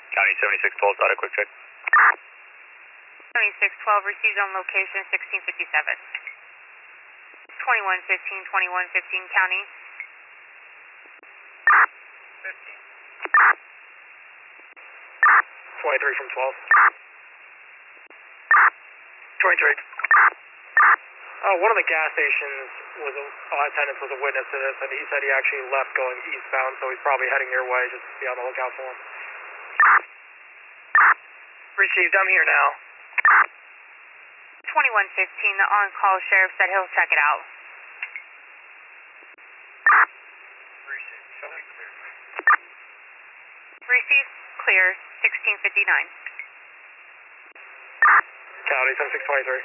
County 7612, data quick check. 7612 received on location 1657. 2115, County. 23 from 12. 23. One of the gas stations attendants was a witness to this, and he said he actually left going eastbound, so he's probably heading your way. Just be on the lookout for him. Received, I'm here now. 2115, the on-call sheriff said he'll check it out. Received, clear, 1659. County 7623.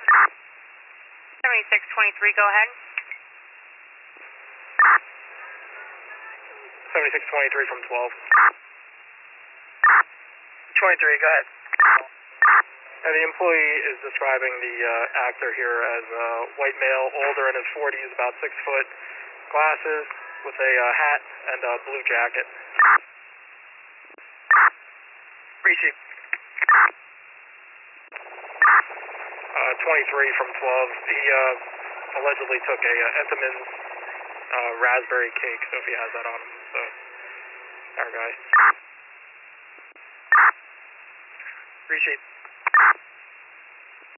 7623, go ahead. 7623 from 12. 23, go ahead. The employee is describing the actor here as a white male, older, in his 40s, about 6 foot, glasses, with a hat and a blue jacket. Receive. 23 from 12. He allegedly took a Entenmann's raspberry cake, so if he has that on him. So, our guy. Receive.